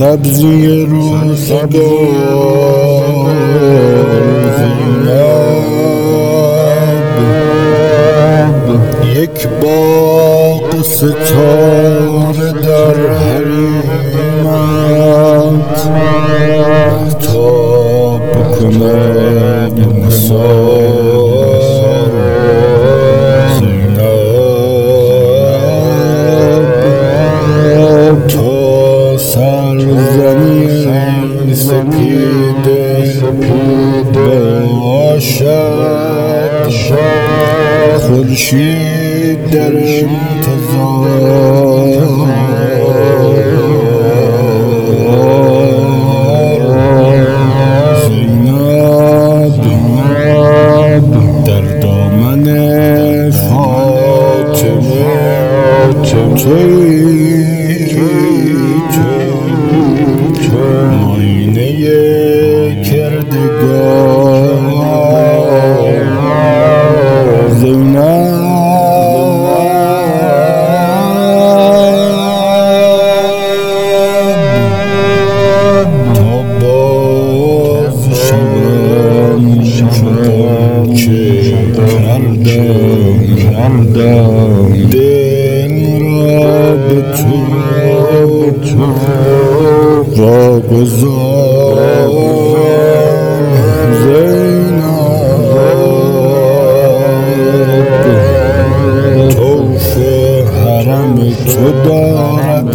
سبزی روزگار زینب، یک باغ ستاره در حریمت مهتاب کند نثار زینب، تا سرزمین سپیده باشد خورشید در انتظار زینب، در دامن فاطمه تویی آینه کردگار زینب، تا باز شدم که کردم دل را به تو واگذار زینب، طوف حرم تو دارد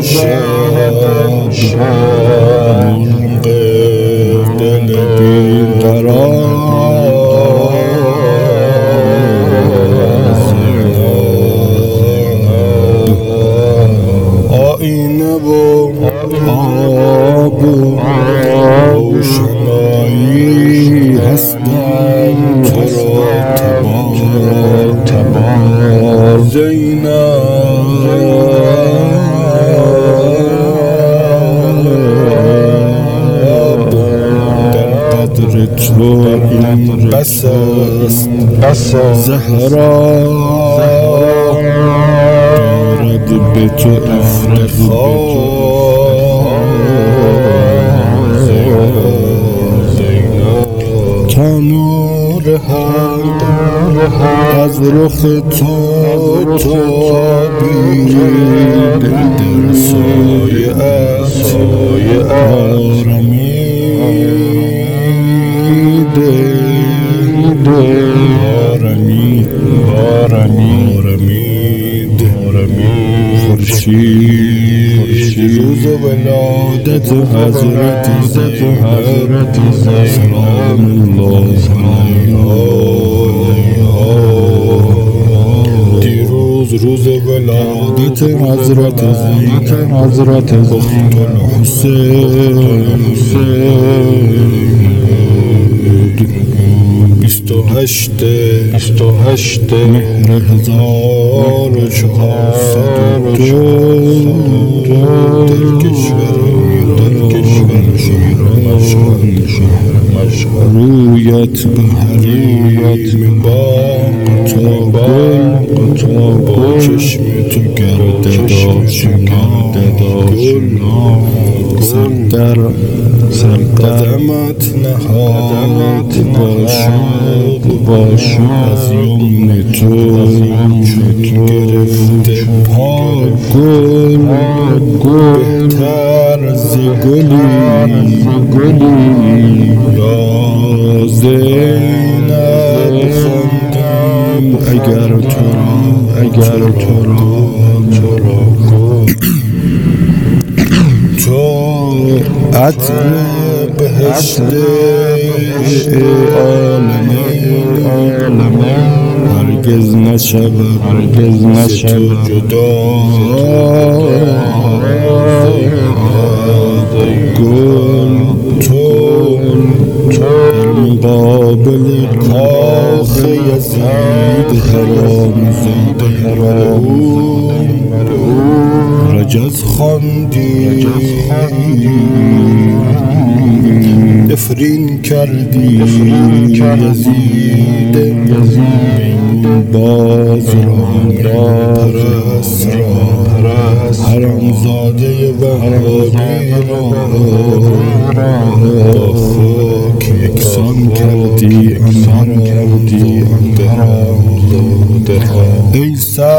امشب مرغ دل بیقرار آینه و آب و روشنایی هستم تو را تبار زینب، در قدر تو این بس است زهرا دارد به تو افتخار تا نور حق از رخ تو تابید در سایه‌ات آرمید خورشید روز ولادت حضرت زینب سلام الله علیها، دیروز روز ولادت حضرت زینب اخت الحسین 28 مهر 1402 در کشور شهر مشهد رویت به حریم باغ تا با چشم تو گرده داشتم قدمت نهاد باشد از یمن تو گرفته پا گل بهتر ز گلی یا زینب خواندم اگر تو را تو عطر بهشت عالمین هرگز نشود تو جدا گل تو در مقابل کاخ یزید حرام رجز خواندی نفرین کردی یزید میمون باز را پرست حرام زاده وهابی را با خاک یکسان کردی ای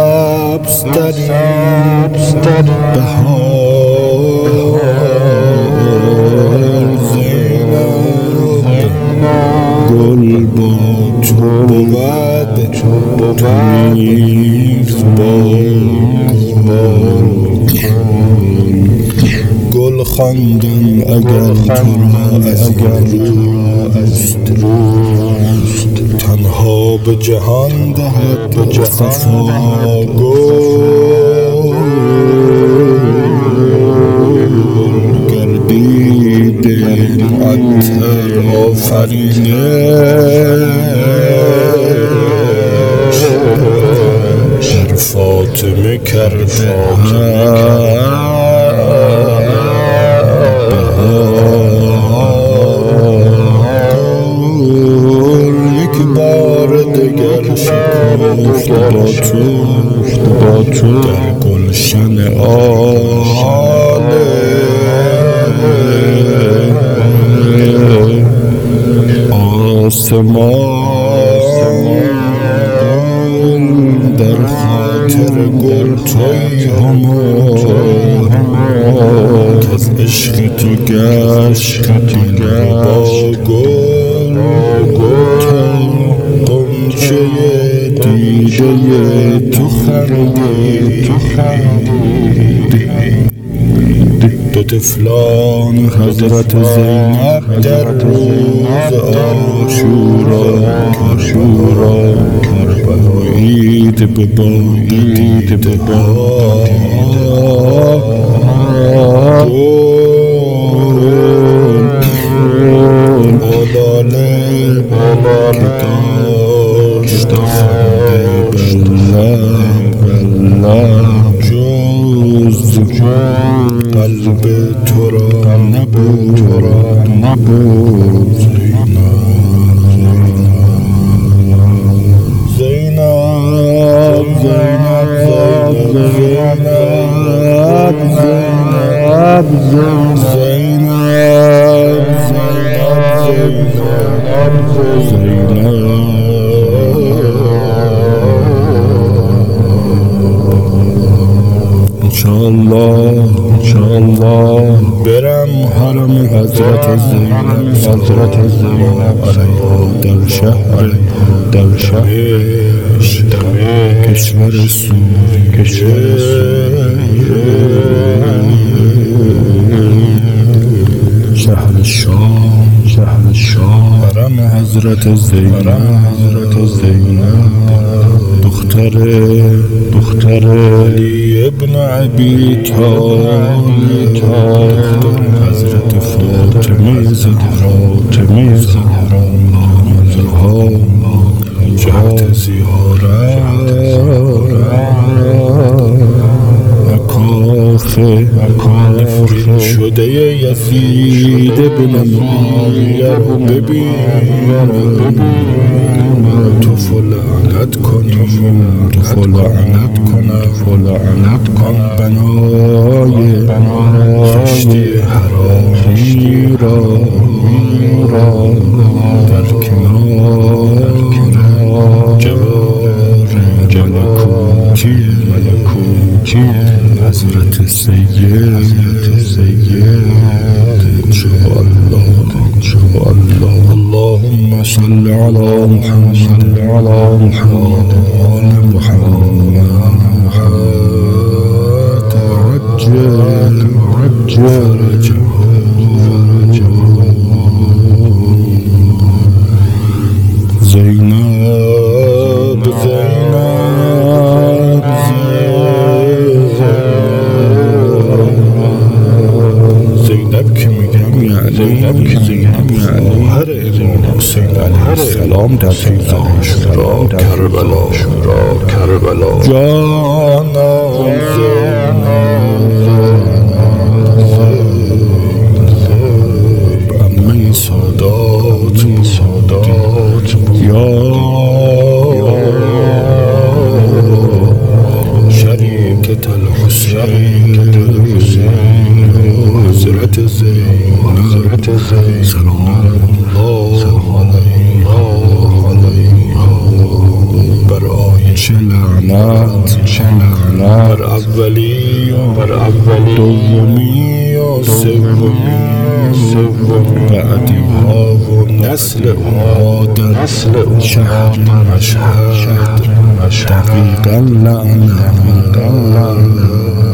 سبزترین بهار زینب گل با تو بود تمیز گل خواندم اگر تو را از روست تنها به جهان دهد صفا گل گردیده معطر آفرینش در فاطمه کرده یک بار دگر شکفت با تو در گلشن آله آسمان در خاطر گل توی همار که از عشق تو گشت با گل تا قنچه دیده تو خندید دو طفلان حضرت زینب در روز عاشورا عید به باد دیده آلاله که داشت خنده بر لب جز قلب تو را نبود انشاءالله برم حرم حضرت زینب در شهر کشور شهر شام حرم حضرت زینب دختر علی ابن ابی طالب حضرت فاطمه زهرا جهت زیارت نفرین شده یزید بن معاویه رو ببین تو فلعنت کن بنای خشتی حرامی را در کنار جوار ملکوتی حضرت سید اللهم صل على محمد وآل محمد عجل زینب که میگم یعنی خواهر امام حسین علیه السلام در عاشورا کربلا جانم زینب عمه سادات یا شریکة الحسین زینب سلام الله علیها بر عایشه لعنت بر اولی دومی و سومی بعدیها و نسل اونها در شهر مشهد دقیقا لعنت